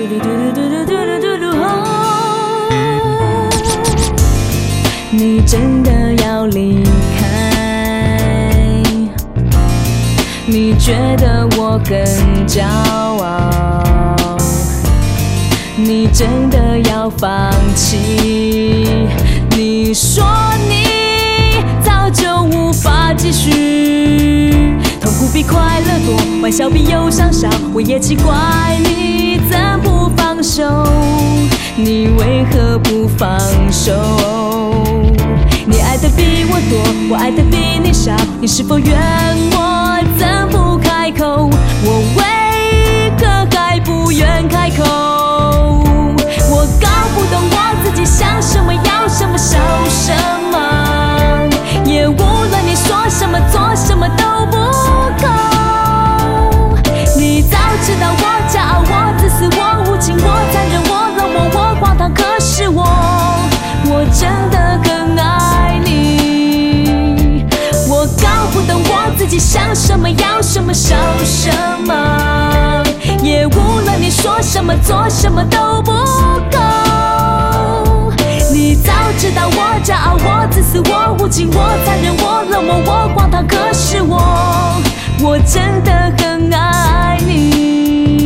你真的要离开？你觉得我更骄傲？你真的要放弃？你说你早就无法继续，痛苦比快乐多，玩笑比忧伤少，我也奇怪你怎不放手？你为何不放手？你爱的比我多，我爱的比你少，你是否怨我怎不开口？我为何还不愿开口？我搞不懂我自己想什么，要什么，守什么，也无论你说什么做什么都不够。你早知道我骄傲，我自私，我无情，我残忍，我冷漠，我荒唐，可是我真的很爱你。我搞不懂我自己想什么，要什么，守什么，也无论你说什么做什么都不够。你早知道我骄傲，我自私，我无情，我残忍，我冷漠，我荒唐，可是我真的很爱你。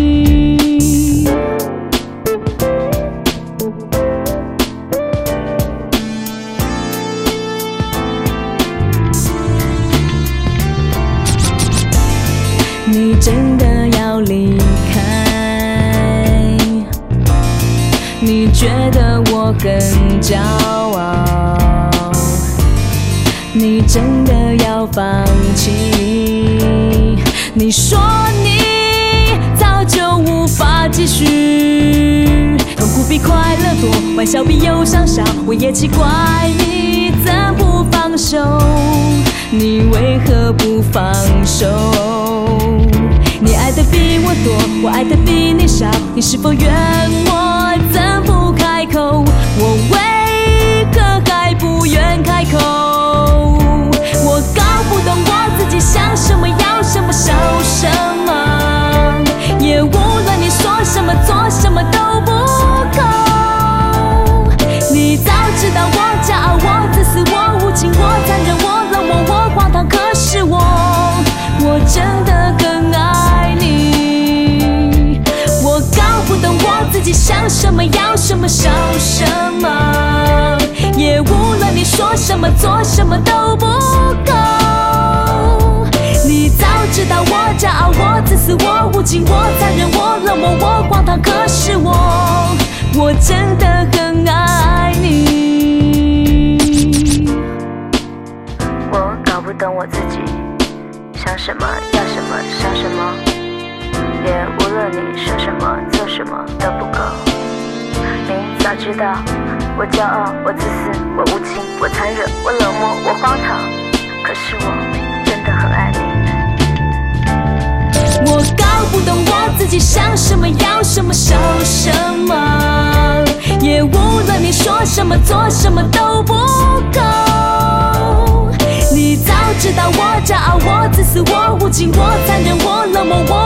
你真的要离开？你觉得我更骄傲？你真的要放弃？你说你早就无法继续，痛苦比快乐多，玩笑比忧伤少，我也奇怪你怎不放手？你为何不放手？你爱的比我多，我爱的比你少，你是否怨我怎不开口？我为何还不愿开口？我搞不懂我自己想什么，要什么，守什么，也无论你说什么做什么都不够。你早知道我骄傲，我自私，我无情，我残忍，我冷漠，我荒唐，可是我真的很爱你。我搞不懂我自己想什么，要什么，守什么，也无论你说什么做什么都不够。你早知道我骄傲，我自私，我无情，我残忍，我冷漠，我荒唐，可是我真的很爱你。 我搞不懂我自己想什么，要什么，想什么，也无论你说什么做什么都不够。你早知道我骄傲，我自私，我无情，我残忍，我冷漠，我荒唐，可是我真的很爱你。 我搞不懂我自己想什么，要什么，守什么，也无论你说什么做什么都不够。你早知道我骄傲，我自私，我无情，我残忍，我冷漠，我